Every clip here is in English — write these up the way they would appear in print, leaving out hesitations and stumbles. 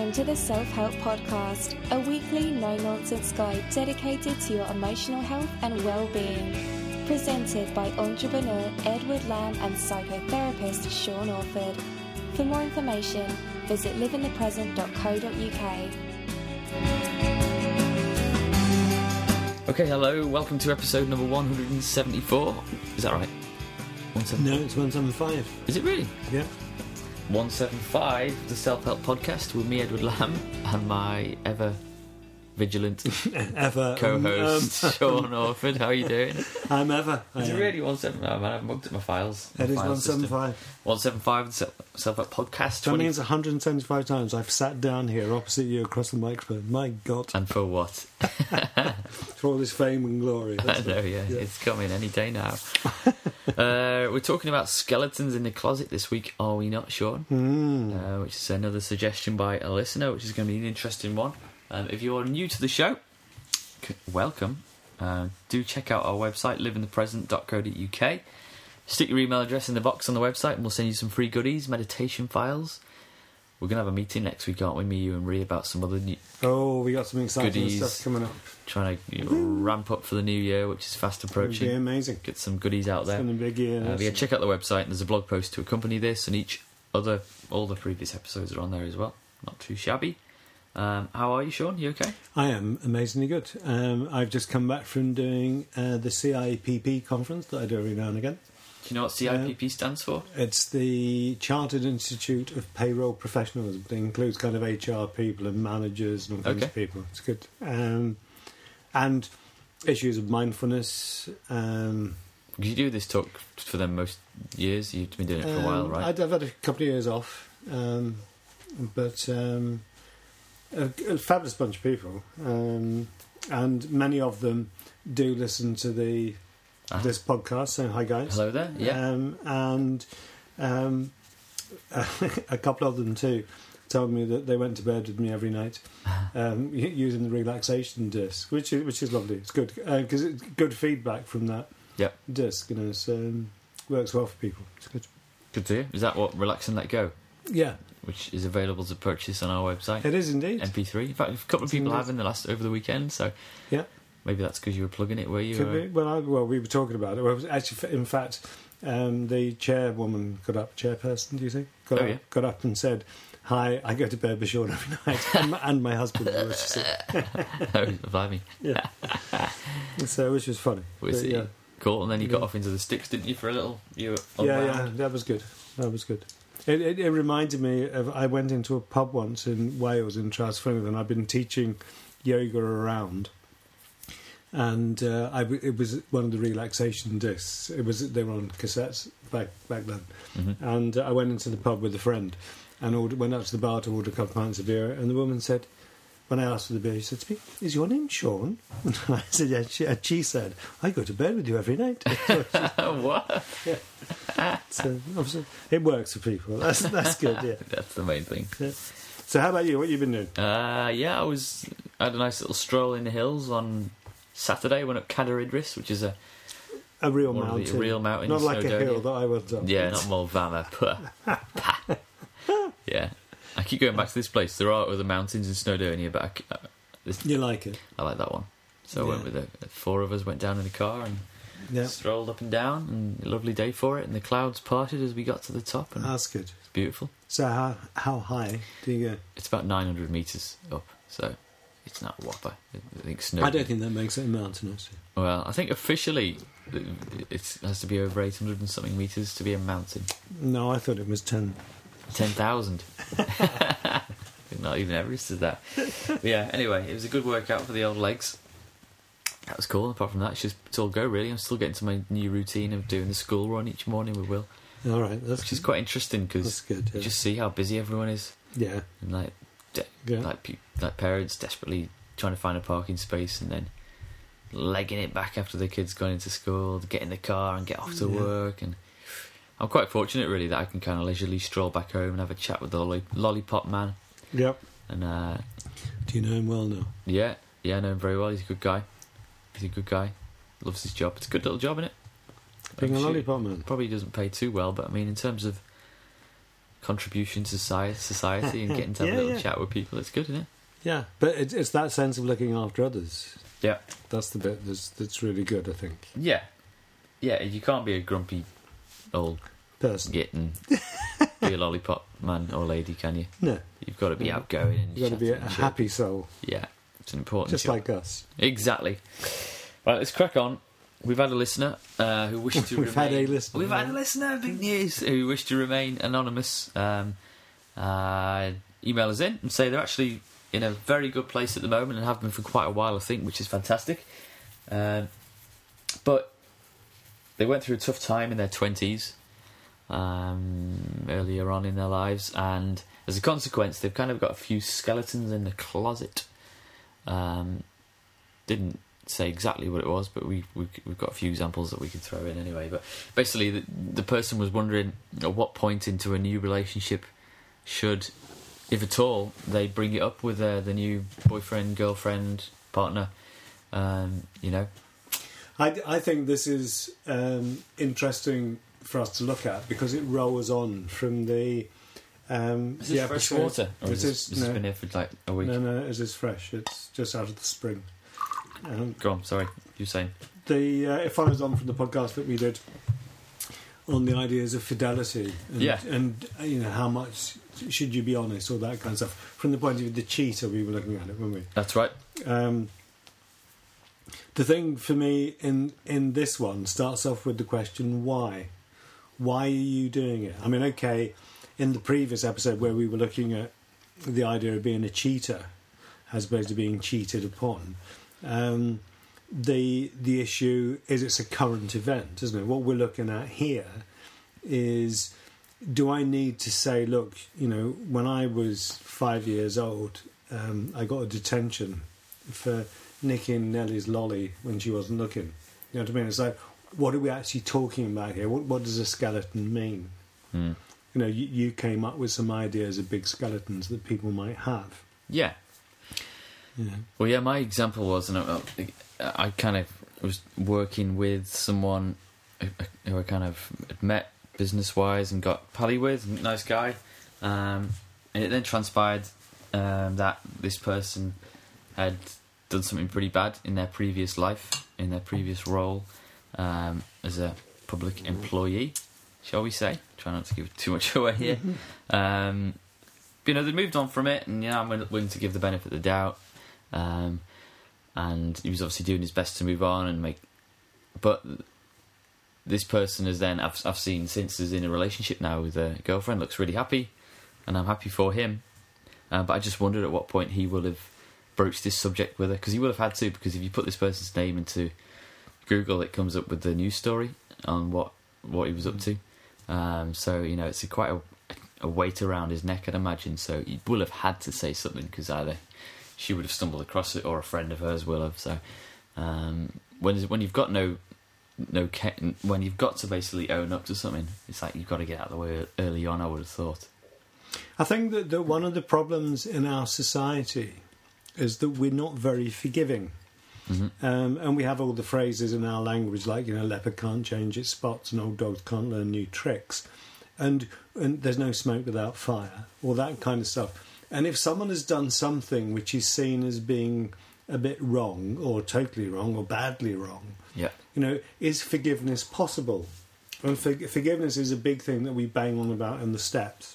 Welcome to the Self-Help Podcast, a weekly no-nonsense guide dedicated to your emotional health and well-being. Presented by entrepreneur Edward Lamb and psychotherapist Sean Orford. For more information, visit liveinthepresent.co.uk. Okay, hello, welcome to episode number 174. Is that right? 174? No, it's 175. Is it really? Yeah. 175, the Self-Help Podcast with me, Edward Lamb, and my ever-vigilant co-host, Sean Orford. How are you doing? I'm ever. Is it really 175? I haven't looked at my files. It is file 175. System. 175, the Self-Help Podcast. That means 175 times I've sat down here opposite you across the microphone. My God. And for what? For all this fame and glory. I know, yeah. It's coming any day now. We're talking about skeletons in the closet this week, are we not, Sean? Which is another suggestion by a listener, which is going to be an interesting one. If you're new to the show, welcome. Do check out our website, liveinthepresent.co.uk. Stick your email address in the box on the website and we'll send you some free goodies, meditation files. We're going to have a meeting next week, aren't we, me, you and Rhea, about some other new... Oh, we got some exciting goodies, stuff coming up. Trying to ramp up for the new year, which is fast approaching. It'll be amazing. Get some goodies out there. It's been a big year. Yeah, check out the website, and there's a blog post to accompany this, and all the previous episodes are on there as well. Not too shabby. How are you, Sean? You okay? I am amazingly good. I've just come back from doing the CIPP conference that I do every now and again. Do you know what CIPP stands for? It's the Chartered Institute of Payroll Professionals. It includes kind of HR people and managers and all kinds of people. It's good. And issues of mindfulness. You do this talk for them most years. You've been doing it for a while, right? I've had a couple of years off. But a fabulous bunch of people. And many of them do listen to this podcast, saying hi guys. Hello there. Yeah. And a couple of them too told me that they went to bed with me every night using the relaxation disc, which is lovely. It's good because it's good feedback from that disc. You know, so works well for people. It's good. Good to hear. Is that what Relax and Let Go? Yeah. Which is available to purchase on our website. It is indeed. MP3. In fact, a couple of people have over the weekend. So yeah. Maybe that's because you were plugging it, were you? Could be. Well, we were talking about it. Well, actually, in fact, the chairwoman chairperson, do you think? Got up and said, "Hi, I go to bed with Sean every night," and my husband. Oh, blimey. Yeah. So, which was funny. Yeah. Cool. And then you got off into the sticks, didn't you, for a little? Yeah, that was good. It reminded me of, I went into a pub once in Wales, in Trawsfynydd, and I've been teaching yoga around. And it was one of the relaxation discs. They were on cassettes back then. Mm-hmm. And I went into the pub with a friend and went up to the bar to order a couple of pints of beer. And the woman said, when I asked for the beer, she said to me, "Is your name Sean?" And I said, "Yeah." And she said, "I go to bed with you every night." What? Yeah. So obviously, it works for people. That's good. Yeah, that's the main thing. Yeah. So how about you? What have you been doing? I had a nice little stroll in the hills on Saturday. Went up Cadair Idris, which is a real mountain. A real mountain. Not like a hill that I went up. Yeah, not Mulvana. Yeah. I keep going back to this place. There are other mountains in Snowdonia, but you like it? I like that one. So I went with four of us, went down in a car and strolled up and down, and a lovely day for it, and the clouds parted as we got to the top. And that's good. It's beautiful. So how high do you go? It's about 900 metres up, so it's not a whopper. I think I don't think that makes it a mountain, actually. Well, I think officially it has to be over 800 and something metres to be a mountain. No, I thought it was 10,000. Not even Everest is that. But yeah, anyway, it was a good workout for the old legs. That was cool. Apart from that, it's all go, really. I'm still getting to my new routine of doing the school run each morning with Will. All right, which is quite interesting because you just see how busy everyone is. Yeah. And like parents desperately trying to find a parking space and then legging it back after their kids gone into school, to get in the car and get off to work. And I'm quite fortunate, really, that I can kind of leisurely stroll back home and have a chat with the lollipop man. Yep. And do you know him well now? Yeah, I know him very well. He's a good guy. Loves his job. It's a good little job, isn't it? Being a lollipop man. Probably doesn't pay too well, but I mean, in terms of contribution to society and getting to have a little chat with people. It's good, isn't it? Yeah, but it's that sense of looking after others. Yeah. That's the bit that's really good, I think. Yeah. Yeah, you can't be a grumpy old person git and be a lollipop man or lady, can you? No. You've got to be outgoing and you've got to be a happy soul. Yeah, it's an important Just job. like us. Exactly. Right, let's crack on. We've had a listener who wished to We've had a listener. We've had a listener, big news, who wished to remain anonymous. Email us in and say they're actually in a very good place at the moment and have been for quite a while, I think, which is fantastic. But they went through a tough time in their 20s, earlier on in their lives, and as a consequence, they've kind of got a few skeletons in the closet. Didn't say exactly what it was, but we've got a few examples that we could throw in anyway. But basically, the person was wondering at what point into a new relationship should, if at all, they bring it up with the new boyfriend, girlfriend, partner. You know, I think this is interesting for us to look at because it rolls on from the. Is this fresh water? Or has this been here for like a week? No, it is fresh. It's just out of the spring. Go on, sorry, you were saying? It follows on from the podcast that we did on the ideas of fidelity and you know, how much should you be honest, all that kind of stuff. From the point of view of the cheater, we were looking at it, weren't we? That's right. The thing for me in this one starts off with the question, why? Why are you doing it? I mean, okay, in the previous episode where we were looking at the idea of being a cheater as opposed to being cheated upon, the issue is it's a current event, isn't it? What we're looking at here is, do I need to say, look, you know, when I was 5 years old, I got a detention for nicking Nellie's lolly when she wasn't looking. You know what I mean? It's like, what are we actually talking about here? What does a skeleton mean? You know, you came up with some ideas of big skeletons that people might have. Yeah. Well, yeah, my example was, and I kind of was working with someone who I kind of had met business-wise and got pally with, nice guy, and it then transpired that this person had done something pretty bad in their previous life, in their previous role as a public employee, shall we say. Try not to give too much away here. But, you know, they moved on from it, and I'm willing to give the benefit of the doubt. And he was obviously doing his best to move on and make. But this person is then, I've seen since, is in a relationship now with a girlfriend, looks really happy, and I'm happy for him. But I just wondered at what point he will have broached this subject with her, because he will have had to, because if you put this person's name into Google, it comes up with the news story on what he was up to. So, you know, it's quite a weight around his neck, I'd imagine. So he will have had to say something, because either she would have stumbled across it or a friend of hers will have. So when you've got when you've got to basically own up to something, it's like you've got to get out of the way early on, I would have thought. I think that one of the problems in our society is that we're not very forgiving. And we have all the phrases in our language like, you know, leopard can't change its spots and old dogs can't learn new tricks. And there's no smoke without fire, all that kind of stuff. And if someone has done something which is seen as being a bit wrong or totally wrong or badly wrong, you know, is forgiveness possible? And forgiveness is a big thing that we bang on about in the steps.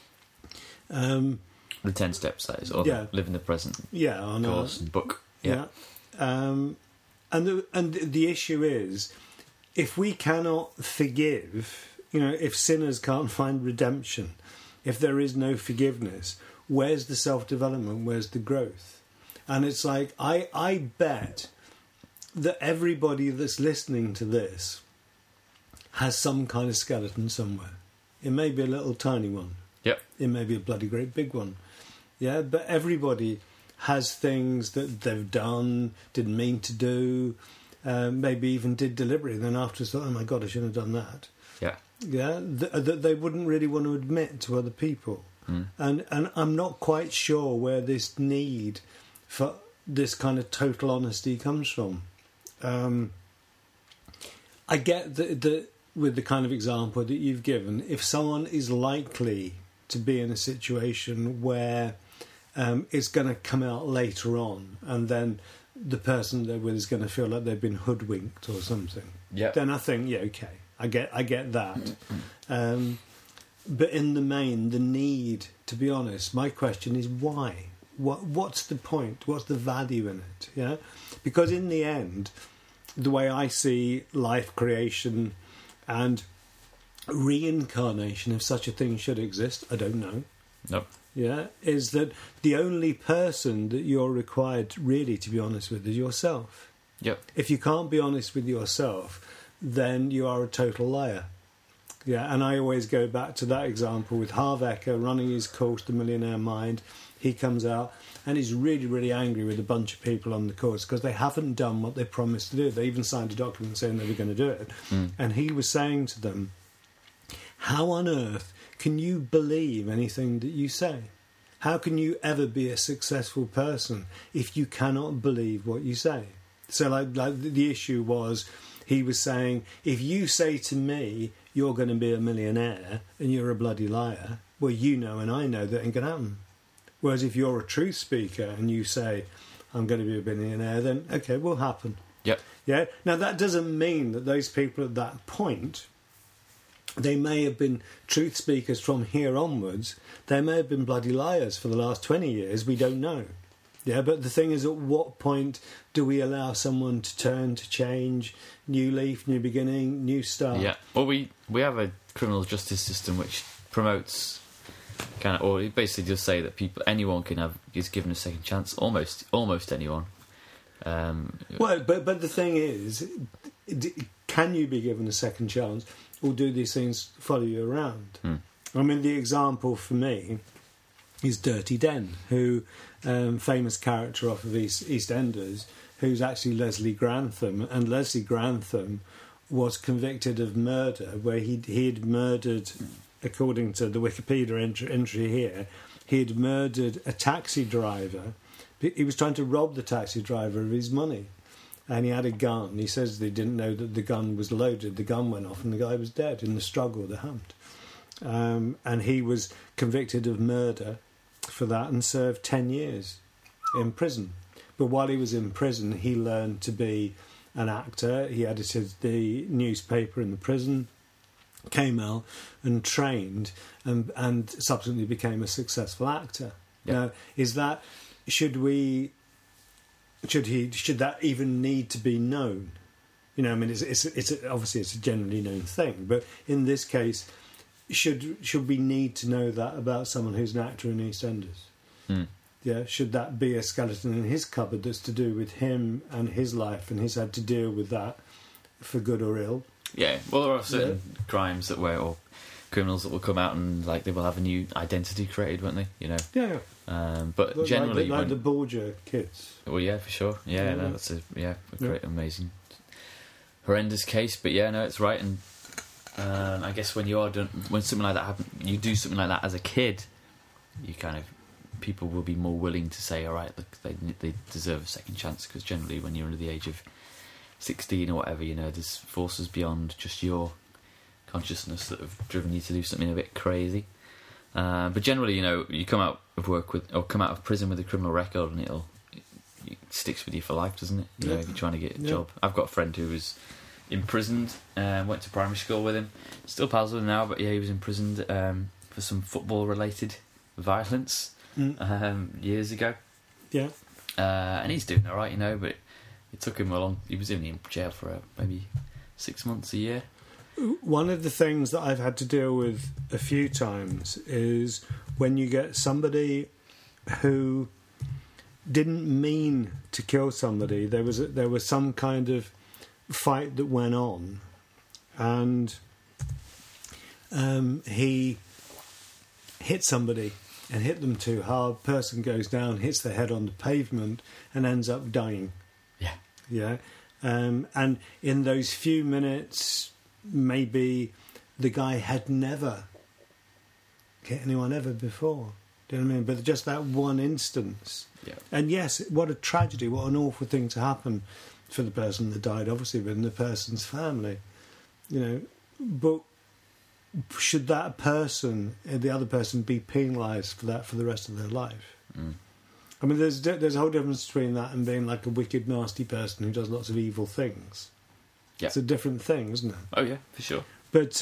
The 10 steps, that is, or live in the present. On course and book. And the issue is, if we cannot forgive, you know, if sinners can't find redemption, if there is no forgiveness, where's the self-development? Where's the growth? And it's like, I bet that everybody that's listening to this has some kind of skeleton somewhere. It may be a little tiny one. It may be a bloody great big one. But everybody has things that they've done, didn't mean to do, maybe even did deliberately, and then afterwards thought, oh my God, I shouldn't have done that. That they wouldn't really want to admit to other people. And I'm not quite sure where this need for this kind of total honesty comes from. I get that with the kind of example that you've given, if someone is likely to be in a situation where it's going to come out later on, and then the person they're with is going to feel like they've been hoodwinked or something. Yeah. Then I think, yeah, okay, I get that. But in the main, the need, to be honest, my question is why? What's the point? What's the value in it? Yeah, because in the end, the way I see life creation and reincarnation, if such a thing should exist, I don't know. Nope. Yeah, is that the only person that you're required, really, to be honest with, is yourself. Yep. If you can't be honest with yourself, then you are a total liar. Yeah, and I always go back to that example with Harv Eker running his course, The Millionaire Mind. He comes out and he's really, really angry with a bunch of people on the course because they haven't done what they promised to do. They even signed a document saying they were going to do it. And he was saying to them, how on earth can you believe anything that you say? How can you ever be a successful person if you cannot believe what you say? So like the issue was, he was saying, if you say to me, you're going to be a millionaire and you're a bloody liar, well, you know and I know that ain't going to happen. Whereas if you're a truth speaker and you say, I'm going to be a billionaire, then, okay, will happen. Yep. Yeah. Now, that doesn't mean that those people at that point, they may have been truth speakers from here onwards. They may have been bloody liars for the last 20 years. We don't know. Yeah, but the thing is, at what point do we allow someone to turn, to change, new leaf, new beginning, new start? Yeah. Well, we have a criminal justice system which promotes or basically just say that anyone is given a second chance. Almost anyone. Well, but the thing is, can you be given a second chance, or do these things follow you around? I mean, the example for me is Dirty Den, who famous character off of EastEnders, who's actually Leslie Grantham, and Leslie Grantham was convicted of murder, where he had murdered, according to the Wikipedia entry here, he had murdered a taxi driver. He was trying to rob the taxi driver of his money, and he had a gun. He says they didn't know that the gun was loaded. The gun went off and the guy was dead in the struggle that happened. And he was convicted of murder for that and served 10 years in prison. But while he was in prison, he learned to be an actor. He edited the newspaper in the prison, came out and trained, and subsequently became a successful actor. Yep. Now, is that... Should that even need to be known? You know, I mean, it's obviously it's a generally known thing, but in this case, should we need to know that about someone who's an actor in EastEnders? Yeah, should that be a skeleton in his cupboard that's to do with him and his life, and he's had to deal with that for good or ill? Yeah, well, there are certain crimes or criminals that will come out and they will have a new identity created, won't they? You know. Yeah. But generally, like the Borgia kids. Well, yeah, for sure. Yeah, no, that's a great, amazing, horrendous case. But yeah, no, it's right. And I guess when something like that happens, you do something like that as a kid, people will be more willing to say, all right, look, they deserve a second chance, because generally, when you're under the age of 16 or whatever, you know, there's forces beyond just your consciousness that have driven you to do something a bit crazy. But generally, you know, you come out of prison with a criminal record, and it sticks with you for life, doesn't it? You know, if you're trying to get a job. I've got a friend who was imprisoned, went to primary school with him, still pals with him now, but yeah, he was imprisoned for some football-related violence years ago. Yeah. And he's doing all right, you know, but it took him a long... He was in jail for maybe 6 months, a year. One of the things that I've had to deal with a few times is when you get somebody who didn't mean to kill somebody. There was some kind of fight that went on, and he hit somebody and hit them too hard. Person goes down, hits their head on the pavement, and ends up dying. Yeah. And in those few minutes, maybe the guy had never hit anyone ever before. Do you know what I mean? But just that one instance. Yeah. And yes, what a tragedy, what an awful thing to happen for the person that died, obviously, but in the person's family. You know, but should that person, the other person, be penalised for that for the rest of their life? I mean, there's a whole difference between that and being like a wicked, nasty person who does lots of evil things. Yeah. It's a different thing, isn't it? Oh yeah, for sure. But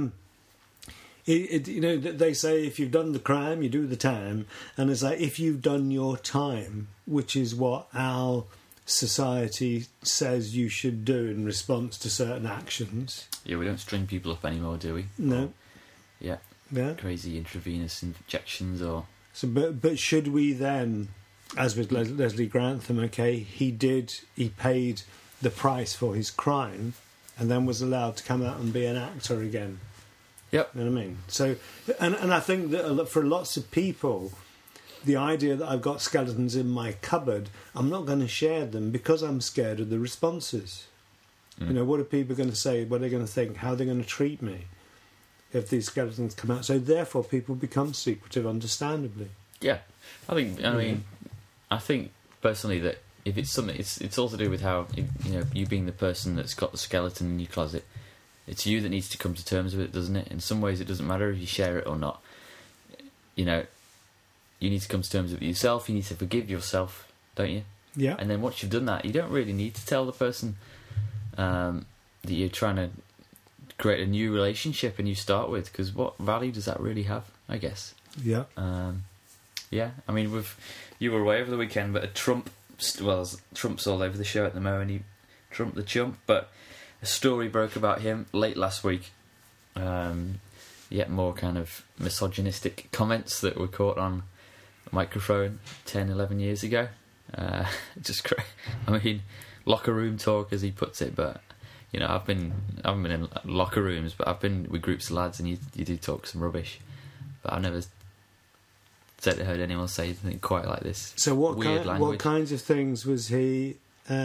they say if you've done the crime, you do the time, and it's like if you've done your time, which is what our society says you should do in response to certain actions. Yeah, we don't string people up anymore, do we? No. Yeah. Yeah. Crazy intravenous injections or... So, but should we then, as with Leslie Grantham, okay, he paid the price for his crime and then was allowed to come out and be an actor again. Yep. You know what I mean? So, and I think that for lots of people, the idea that I've got skeletons in my cupboard, I'm not going to share them because I'm scared of the responses. You know, what are people going to say? What are they going to think? How are they going to treat me if these skeletons come out? So therefore people become secretive, understandably. Yeah. I think personally that if it's something, it's all to do with how, you being the person that's got the skeleton in your closet, it's you that needs to come to terms with it, doesn't it? In some ways it doesn't matter if you share it or not. You need to come to terms with it yourself, you need to forgive yourself, don't you? Yeah. And then once you've done that, you don't really need to tell the person that you're trying to create a new relationship, a new start with, because what value does that really have, I guess? Yeah. Yeah, I mean, you were away over the weekend, but Trump's all over the show at the moment, Trump the chump, but a story broke about him late last week. Yet more kind of misogynistic comments that were caught on a microphone 10, 11 years ago. Just great. I mean, locker room talk, as he puts it, but I haven't been in locker rooms, but I've been with groups of lads, and you do talk some rubbish. But I've never heard anyone say anything quite like this. So language. What kinds of things was he?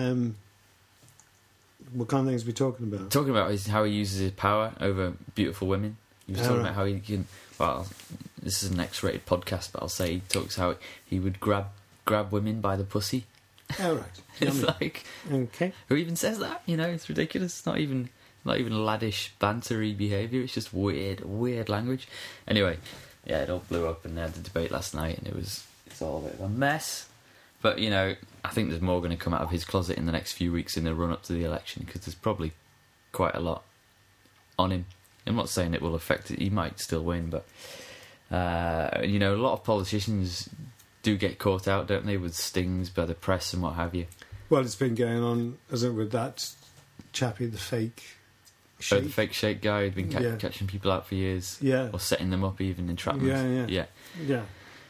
What kind of things are we talking about? Talking about how he uses his power over beautiful women. He was talking about how he can. Well, this is an X-rated podcast, but I'll say he talks how he would grab women by the pussy. Oh right. It's like, okay. Who even says that? It's ridiculous. It's not even laddish, bantery behaviour. It's just weird language. Anyway, yeah, it all blew up, and they had the debate last night, and it's all a bit of a mess. But I think there's more going to come out of his closet in the next few weeks in the run up to the election, because there's probably quite a lot on him. I'm not saying it will affect it. He might still win, but a lot of politicians do get caught out, don't they, with stings by the press and what have you. Well, it's been going on, hasn't it, with that chappie, the fake sheikh. The fake sheikh guy who'd been catching people out for years. Yeah. Or setting them up, even entrapments. Yeah.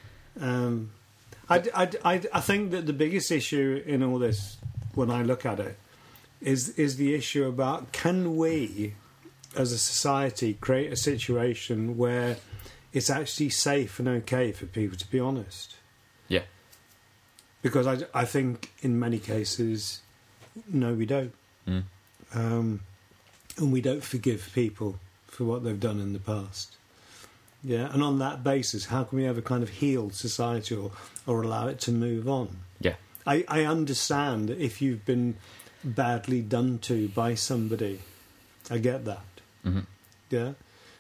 I think that the biggest issue in all this, when I look at it, is the issue about, can we, as a society, create a situation where it's actually safe and okay for people to be honest? Yeah. Because I think in many cases, no, we don't. And we don't forgive people for what they've done in the past. Yeah, and on that basis, how can we have a kind of healed society or allow it to move on? Yeah. I understand that if you've been badly done to by somebody, I get that. Mm-hmm. Yeah.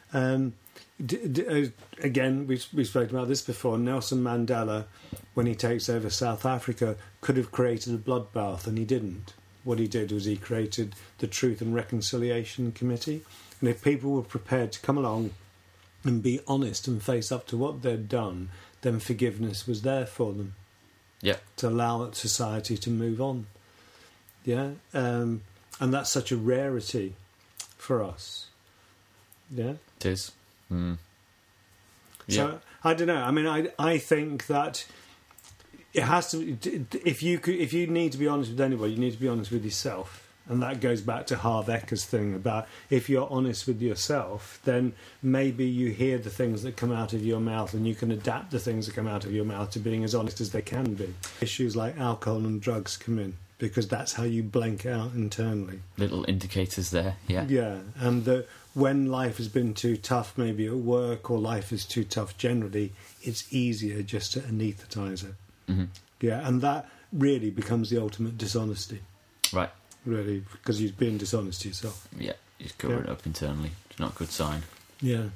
Again, we've spoken about this before. Nelson Mandela, when he takes over South Africa, could have created a bloodbath, and he didn't. What he did was he created the Truth and Reconciliation Committee. And if people were prepared to come along and be honest and face up to what they'd done, then forgiveness was there for them. Yeah. To allow society to move on. Yeah. And that's such a rarity for us. Yeah. It is. Mm. Yeah. So I don't know. I mean, I think that it has to. If you need to be honest with anybody, you need to be honest with yourself, and that goes back to Harv Eker's thing about if you're honest with yourself, then maybe you hear the things that come out of your mouth, and you can adapt the things that come out of your mouth to being as honest as they can be. Issues like alcohol and drugs come in because that's how you blank out internally. Little indicators there. Yeah. Yeah, and when life has been too tough, maybe at work, or life is too tough generally, it's easier just to anaesthetise it. Mm-hmm. Yeah, and that really becomes the ultimate dishonesty. Right. Really, because you're being dishonest to yourself. Yeah, you cover it up internally. It's not a good sign. Yeah.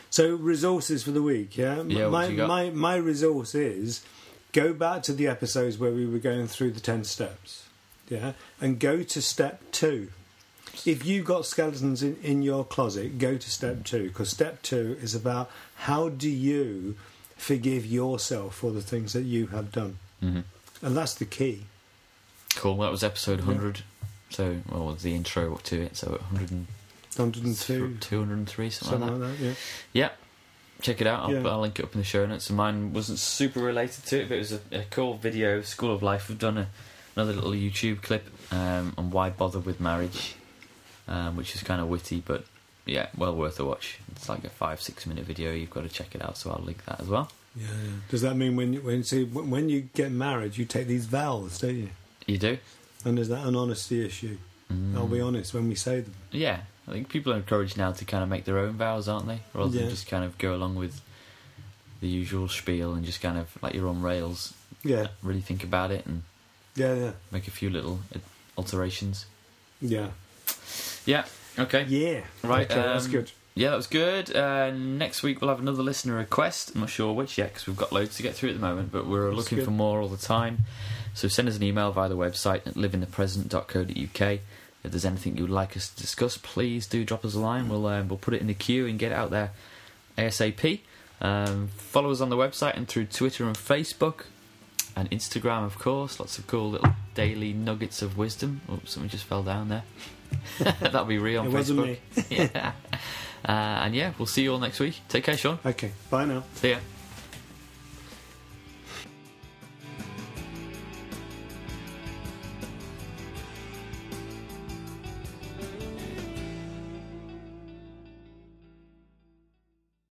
So resources for the week, yeah? Yeah, what you got? My resource is go back to the episodes where we were going through the 10 steps, yeah? And go to step 2. If you've got skeletons in your closet, go to step 2, because step 2 is about how do you forgive yourself for the things that you have done. Mm-hmm. And that's the key. Cool, that was episode 100. So, well, the intro to it, so 102. 203, something like that. Yeah. Yeah, check it out. Yeah. I'll link it up in the show notes. And mine wasn't super related to it, but it was a cool video, School of Life. We've done another little YouTube clip on why bother with marriage, which is kind of witty, but yeah, well worth a watch. It's like a 5-6 minute video. You've got to check it out, so I'll link that as well. Yeah. Does that mean when you get married, you take these vows, don't you? You do? And is that an honesty issue? I'll be honest when we say them. Yeah, I think people are encouraged now to kind of make their own vows, aren't they? Rather than just kind of go along with the usual spiel and just kind of like you're on rails. Yeah. Really think about it and make a few little alterations. Yeah. Yeah. Okay. Yeah. Right. Okay, that's good. Yeah, that was good. Next week we'll have another listener request. I'm not sure which yet because we've got loads to get through at the moment, but we're looking for more all the time. So send us an email via the website at livingthepresent.co.uk. If there's anything you would like us to discuss, please do drop us a line. We'll put it in the queue and get it out there ASAP. Follow us on the website and through Twitter and Facebook and Instagram, of course. Lots of cool little daily nuggets of wisdom. Oh, something just fell down there. That'll be real on it Facebook. Wasn't me. Yeah. And yeah, we'll see you all next week. Take care, Sean. Okay, bye now. See ya.